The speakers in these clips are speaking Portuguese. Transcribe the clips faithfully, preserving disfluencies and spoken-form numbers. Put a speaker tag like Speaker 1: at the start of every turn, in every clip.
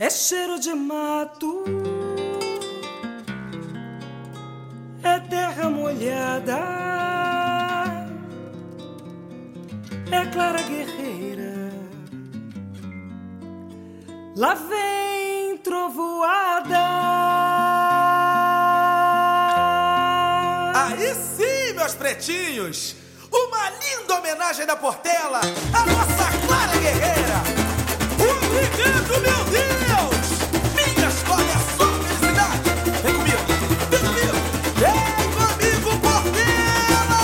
Speaker 1: É cheiro de mato, é terra molhada, é Clara Guerreira. Lá vem trovoada.
Speaker 2: Aí sim, meus pretinhos! Uma linda homenagem da Portela à nossa Clara Guerreira! Obrigado, meu Deus! Minha escola é só felicidade! Vem comigo! Vem comigo! Vem comigo, Portela!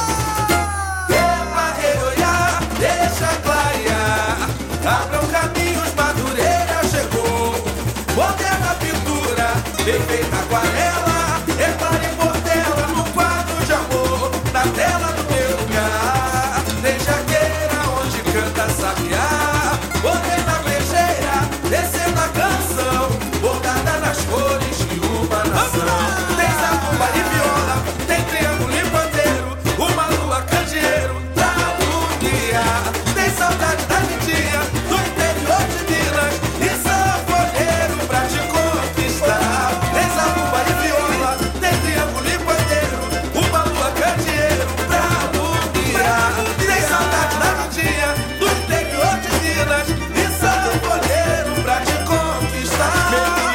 Speaker 2: Epa, reolhar, deixa clarear. Abram caminhos, Madureira chegou. Moderna pintura, bem feita aquarela. É Clara em Portela, no quadro de amor. Na tela do meu lugar, tem jaqueira onde canta sabiá. Morena brejeira, descendo a canção, bordada nas cores de uma nação. Tem zabumba e viola, tem triângulo e pandeiro, uma lua candeeiro pra alumiar. Tem saudade da Litinha, do interior de Minas, e sanfoneiro pra te conquistar. Tem zabumba e viola, tem triângulo e pandeiro, uma lua candeeiro pra alumiar. Tem saudade da Litinha, do interior de Minas, e sanfoneiro pra te conquistar.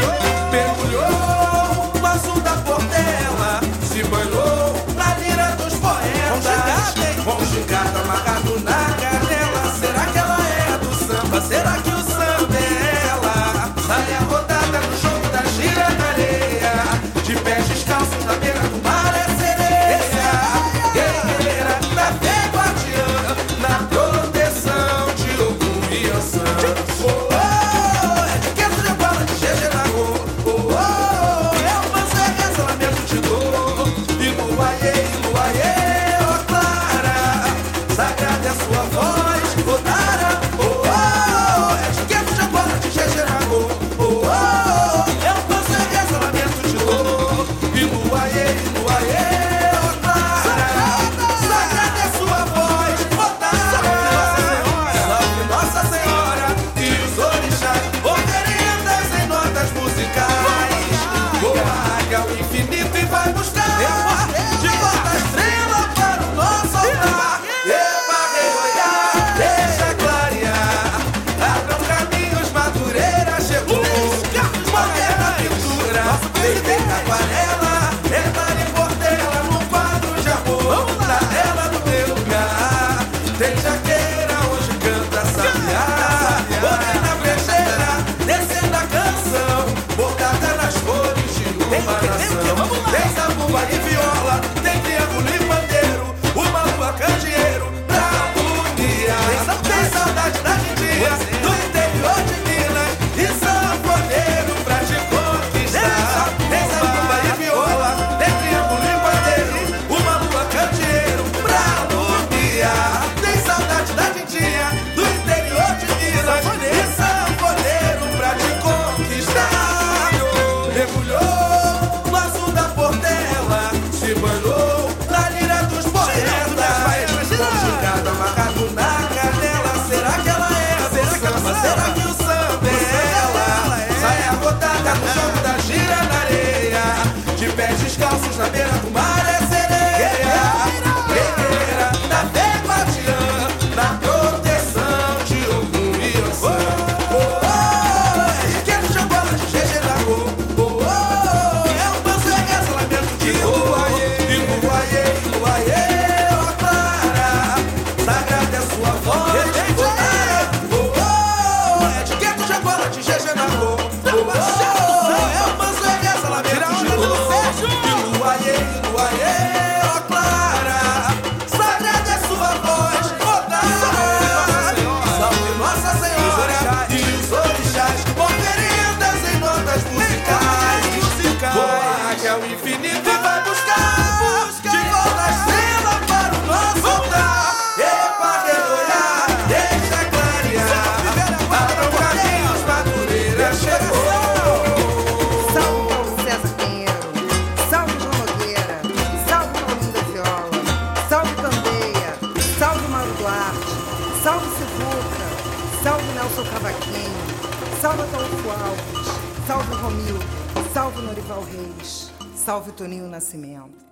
Speaker 2: Mergulhou no azul da Portela, se banhou na lira dos poetas. Com gingado amarrado na canela, será que ela é do samba? Será que o samba é ela? Sai a rodada no jogo da gira na areia, de pés descalços na beira do mar é sereia. Guerreira da fé guardiã, na proteção de Ogum e Ansan. Oh, oh, é de quedo de bala de Gê Gê Nagô. Oh, oh, é o manso é reza, lamento de dor. E no aiê, e no aiê, ó Clara, sagrada é a sua voz, oh Tara. Oh, oh, é de quedo de bala de Gê Gê Nagô. Oh, oh, é o manso é reza, lamento de dor. E no aiê, e no aiê, ó Clara, sagrada é a sua voz, oh Tara. Salve Nossa Senhora e os orixás, oferendas em notas musicais. Voa ao infinito e vai buscar de volta a estrela para o nosso altar. Epa, reolhar, deixa clarear. Abram caminhos, Madureira chegou. Moderna pintura, bem feita aquarela. É Clara em Portela, no quadro de amor. Na tela do meu lugar, tem jaqueira onde canta sabiá. Morena brejeira, descendo a canção, bordada nas cores de uma nação. Tem zabumba e viola, tem triângulo e pandeiro, uma lua candeeiro pra alumiar. Tem saudade da Litinha, do interior de Minas, e sanfoneiro pra te conquistar. Tem zabumba e viola, tem triângulo e pandeiro, uma lua candeeiro pra alumiar. Tem saudade da Litinha, do interior de Minas, e sanfoneiro pra te conquistar. Mergulhou no azul da Portela, se banhou na lira dos poetas. Com gingado amarrado na canela, será que ela é do samba? Será que o samba é ela? Sai a rodada no jogo da gira na areia, de pés descalços na beira do mar é sereia. Guerreira da fé guardiã, na proteção de Ogum e Ansan. Oh, oh, é de quedo de bola de Gê Gê Nagô. Oh, oh, é o manso é reza, lamento de dor. E no aiê, e no aiê, ó Clara, sagrada é a sua voz, oh Tara. Oh, oh, é de quedo de bola de Gê Gê Nagô. Oh, oh, é o manso é reza, lamento de dor. E no aiê, e no aiê, ó Clara, sagrada é a sua voz, oh Tara. Salve Nossa Senhora e os orixás, oferendas em notas musicais. Voa ao infinito e vai buscar de volta a estrela para o nosso altar. Epa, reolhar, deixa clarear. Abram caminhos, Madureira chegou.
Speaker 3: Salve Paulo César Pinheiro, salve João Nogueira, salve Paulinho da Viola, salve Candeia, salve Mauro Duarte, salve Sivuca, salve Nelson Cavaquinho, salve Ataúfo Alves, salve Romildo, salve Norival Reis, salve Toninho Nascimento.